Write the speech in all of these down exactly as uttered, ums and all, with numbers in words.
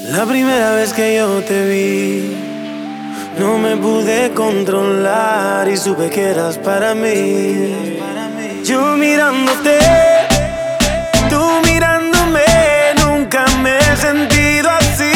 La primera vez que yo te vi, no me pude controlar y supe que eras para mí. Yo mirándote, tú mirándome, nunca me he sentido así.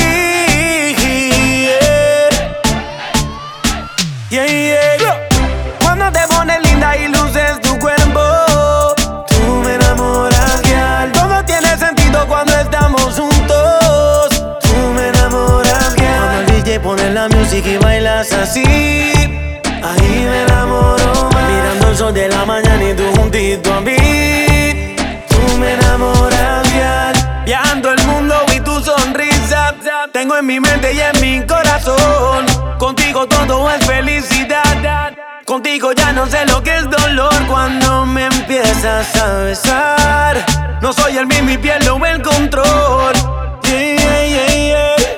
Yeah, yeah, yeah. Cuando te pones linda y luces tu cuerpo, tú me enamoras, girl. Todo tiene sentido cuando estamos juntos. Tú me enamoras, girl. Cuando el D J pone la música y bailas así, ahí me enamoro más. Mirando el sol de la mañana y tú juntito a mí. Tú me enamoras, girl. Viajando el mundo y tu sonrisa tengo en mi mente y en mi corazón. Contigo todo es felicidad. Contigo ya no sé lo que es dolor cuando me empiezas a besar. No soy el mismo y pierdo el control. Yeah, yeah, yeah, yeah.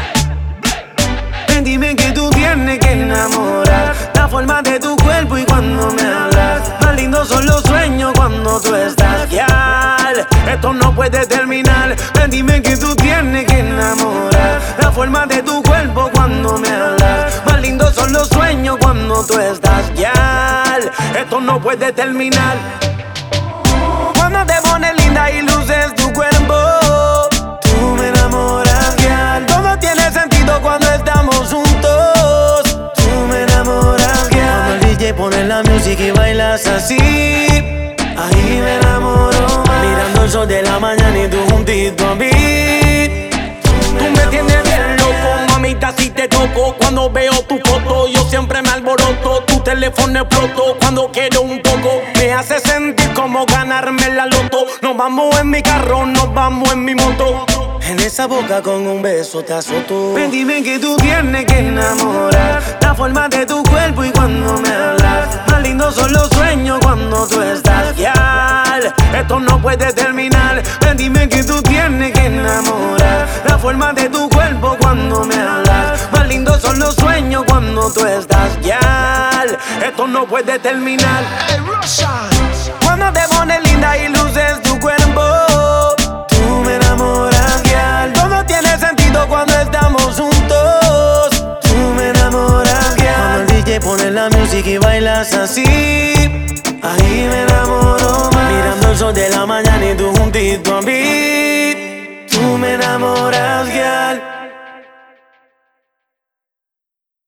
Ven, dime que tú tienes que enamorar. La forma de tu cuerpo y cuando me hablas. Más lindos son los sueños cuando tú estás, girl. Esto no puede terminar. Ven, dime que tú tienes que enamorar. La forma de tu cuerpo cuando me hablas. Más lindos son los sueños cuando tú estás, girl. Esto no puede terminar. Cuando te pones linda y luces tu cuerpo, tú me enamoras, girl. Todo tiene sentido cuando estamos juntos. Tú me enamoras, girl. Cuando el D J pone la música y bailas así, ahí me enamoro más. Mirando el sol de la mañana y tú juntito a mí. Tú me tienes bien loco, mamita, si te toco. Cuando veo tu foto, yo siempre me alboroto. Tu teléfono exploto cuando quiero un poco. Me hace sentir como ganarme la loto. Nos vamos en mi carro, nos vamos en mi moto. En esa boca con un beso te azoto. Ven, dime que tú tienes que enamorar. La forma de tu cuerpo y cuando me hablas. Más lindos son los sueños cuando tú estás, girl. Esto no puede terminar. Ven, dime que tú tienes que enamorar. La forma de tu cuerpo cuando me hablas. Más lindos son los sueños cuando tú estás, girl. Esto no puede terminar. Hey, cuando te pones linda y luces tu cuerpo, tú me enamoras, girl. Todo tiene sentido cuando estamos juntos. Tú me enamoras, girl. Cuando el D J pone la música y bailas así, ahí me enamoro más. Mirando el sol de la mañana y tú juntito a mí. Tú me enamoras, girl.